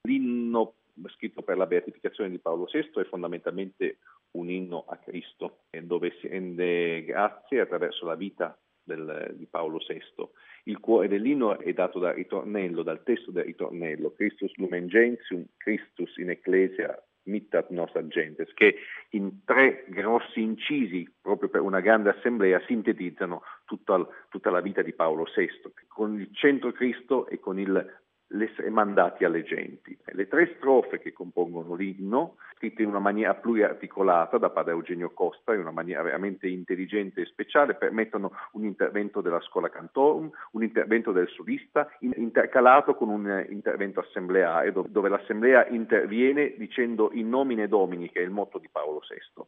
L'inno scritto per la beatificazione di Paolo VI è fondamentalmente un inno a Cristo, dove si rende grazie attraverso la vita di Paolo VI. Il cuore dell'inno è dato dal testo del ritornello, Christus lumen gentium, Christus in ecclesia mittat nos agentes, che in 3 grossi incisi, proprio per una grande assemblea, sintetizzano tutta la vita di Paolo VI, con il centro Cristo e con l'essere mandati alle genti. Le 3 strofe che compongono l'inno, scritte in una maniera pluriarticolata da padre Eugenio Costa, in una maniera veramente intelligente e speciale, permettono un intervento della scuola cantorum, un intervento del solista, intercalato con un intervento assembleare, dove l'assemblea interviene dicendo in nomine Domini, che è il motto di Paolo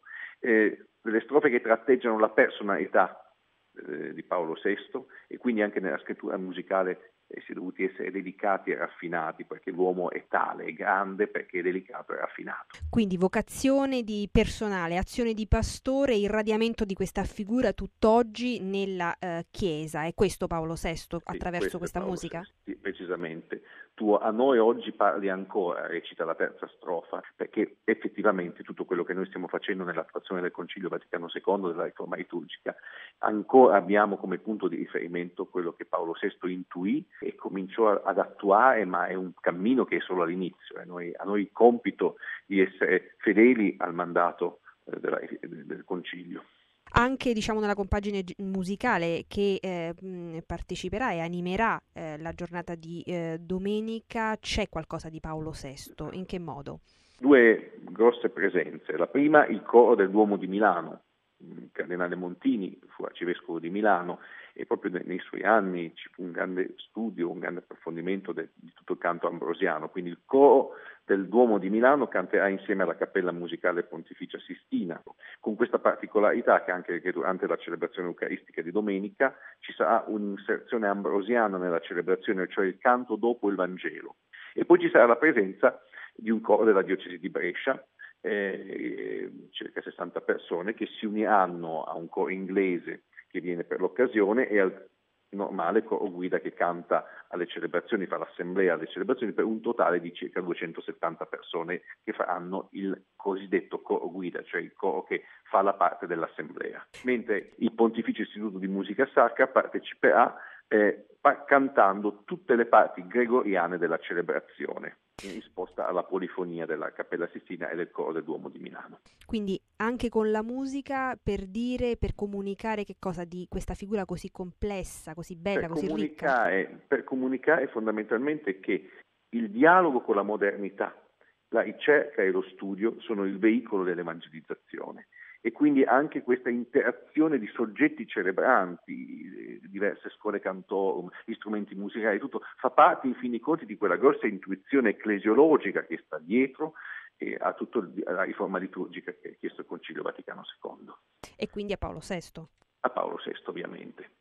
VI. Le strofe che tratteggiano la personalità di Paolo VI, e quindi anche nella scrittura musicale si è dovuti essere delicati e raffinati, perché l'uomo è tale, è grande perché è delicato e raffinato. Quindi vocazione di personale, azione di pastore, irradiamento di questa figura tutt'oggi nella Chiesa. È questo Paolo VI attraverso questa musica? Sì, precisamente. Tu a noi oggi parli ancora, recita la 3ª strofa, perché effettivamente tutto quello che noi stiamo facendo nell'attuazione del Concilio Vaticano II, della riforma liturgica, ancora abbiamo come punto di riferimento quello che Paolo VI intuì e cominciò ad attuare, ma è un cammino che è solo all'inizio. A noi il compito di essere fedeli al mandato del Concilio. Anche nella compagine musicale che parteciperà e animerà la giornata di domenica, c'è qualcosa di Paolo VI? In che modo? 2 grosse presenze. La prima, il coro del Duomo di Milano. Il cardinale Montini fu arcivescovo di Milano e proprio nei suoi anni ci fu un grande studio, un grande approfondimento di tutto il canto ambrosiano. Quindi il coro del Duomo di Milano canterà insieme alla Cappella Musicale Pontificia Sistina, con questa particolarità che durante la celebrazione eucaristica di domenica ci sarà un'inserzione ambrosiana nella celebrazione, cioè il canto dopo il Vangelo. E poi ci sarà la presenza di un coro della diocesi di Brescia, circa 60 persone, che si uniranno a un coro inglese che viene per l'occasione e al normale coro guida che canta alle celebrazioni, fa l'assemblea alle celebrazioni, per un totale di circa 270 persone che faranno il cosiddetto coro guida, cioè il coro che fa la parte dell'assemblea. Mentre il Pontificio Istituto di Musica Sacra parteciperà cantando tutte le parti gregoriane della celebrazione, in risposta alla polifonia della Cappella Sistina e del coro del Duomo di Milano. Quindi anche con la musica per comunicare che cosa di questa figura così complessa, così bella, così ricca. Per comunicare fondamentalmente che il dialogo con la modernità, la ricerca e lo studio sono il veicolo dell'evangelizzazione. E quindi anche questa interazione di soggetti celebranti, diverse scuole cantorum, strumenti musicali, tutto fa parte in fin dei conti di quella grossa intuizione ecclesiologica che sta dietro a tutta la riforma liturgica che ha chiesto il Concilio Vaticano II. E quindi a Paolo VI. A Paolo VI, ovviamente.